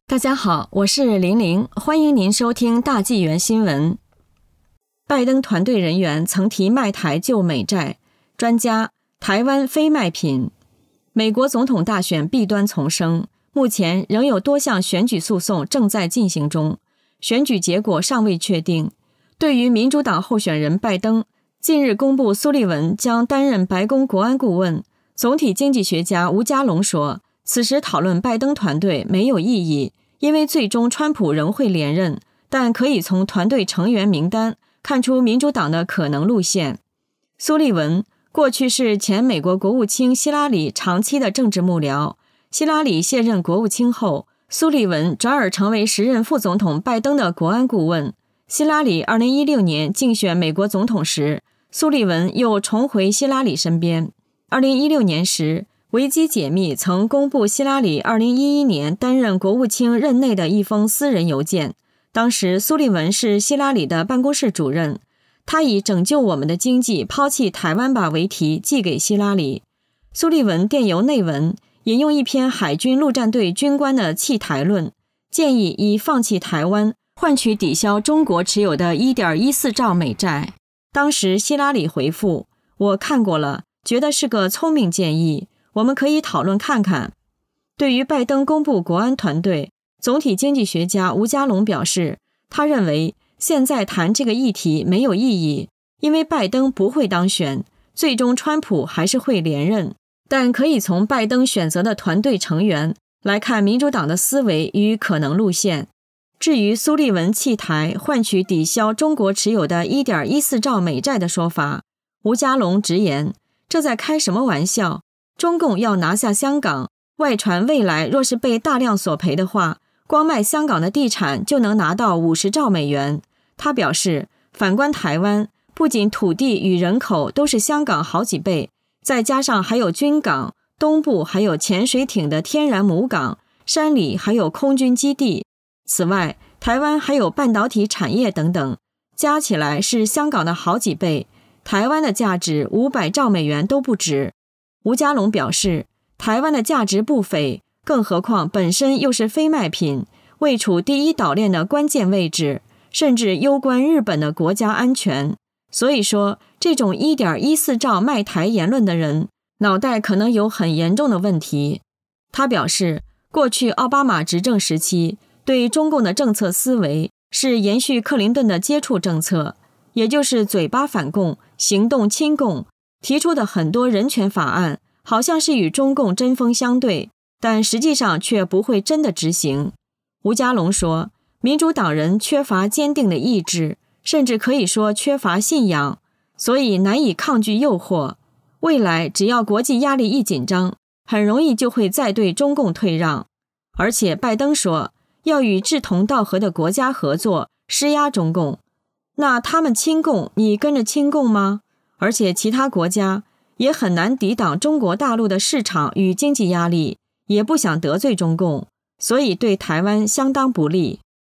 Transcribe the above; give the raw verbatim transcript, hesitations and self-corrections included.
大家好，我是林玲，欢迎您收听大纪元新闻。拜登团队人员曾提卖台救美债，专家台湾非卖品。美国总统大选弊端丛生，目前仍有多项选举诉讼正在进行中，选举结果尚未确定。对于民主党候选人拜登，近日公布苏利文将担任白宫国安顾问，总体经济学家吴家龙说，此时讨论拜登团队没有意义，因为最终川普仍会连任，但可以从团队成员名单看出民主党的可能路线。苏利文过去是前美国国务卿希拉里长期的政治幕僚，希拉里卸任国务卿后，苏利文转而成为时任副总统拜登的国安顾问。希拉里二零一六年竞选美国总统时，苏利文又重回希拉里身边。二零一六年时，维基解密曾公布希拉里二零一一年担任国务卿任内的一封私人邮件，当时苏利文是希拉里的办公室主任，他以拯救我们的经济，抛弃台湾吧为题寄给希拉里。苏利文电邮内文引用一篇海军陆战队军官的弃台论，建议以放弃台湾换取抵消中国持有的 一点一四兆美债。当时希拉里回复，我看过了，觉得是个聪明建议，我们可以讨论看看。对于拜登公布国安团队，总体经济学家吴家龙表示，他认为现在谈这个议题没有意义，因为拜登不会当选，最终川普还是会连任，但可以从拜登选择的团队成员来看民主党的思维与可能路线。至于苏利文弃台换取抵消中国持有的 一点一四兆美债的说法，吴家龙直言，这在开什么玩笑？中共要拿下香港，外传未来若是被大量索赔的话，光卖香港的地产就能拿到五十兆美元。他表示，反观台湾，不仅土地与人口都是香港好几倍，再加上还有军港，东部还有潜水艇的天然母港，山里还有空军基地。此外，台湾还有半导体产业等等，加起来是香港的好几倍，台湾的价值五百兆美元都不止。吴家龙表示，台湾的价值不菲，更何况本身又是非卖品，位处第一岛链的关键位置，甚至攸关日本的国家安全。所以说，这种 一点一四兆卖台言论的人，脑袋可能有很严重的问题。他表示，过去奥巴马执政时期，对中共的政策思维是延续克林顿的接触政策，也就是嘴巴反共，行动亲共，提出的很多人权法案好像是与中共针锋相对，但实际上却不会真的执行。吴家龙说，民主党人缺乏坚定的意志，甚至可以说缺乏信仰，所以难以抗拒诱惑。未来只要国际压力一紧张，很容易就会再对中共退让。而且拜登说，要与志同道合的国家合作，施压中共。那他们亲共，你跟着亲共吗？而且其他国家也很难抵挡中国大陆的市场与经济压力，也不想得罪中共，所以对台湾相当不利。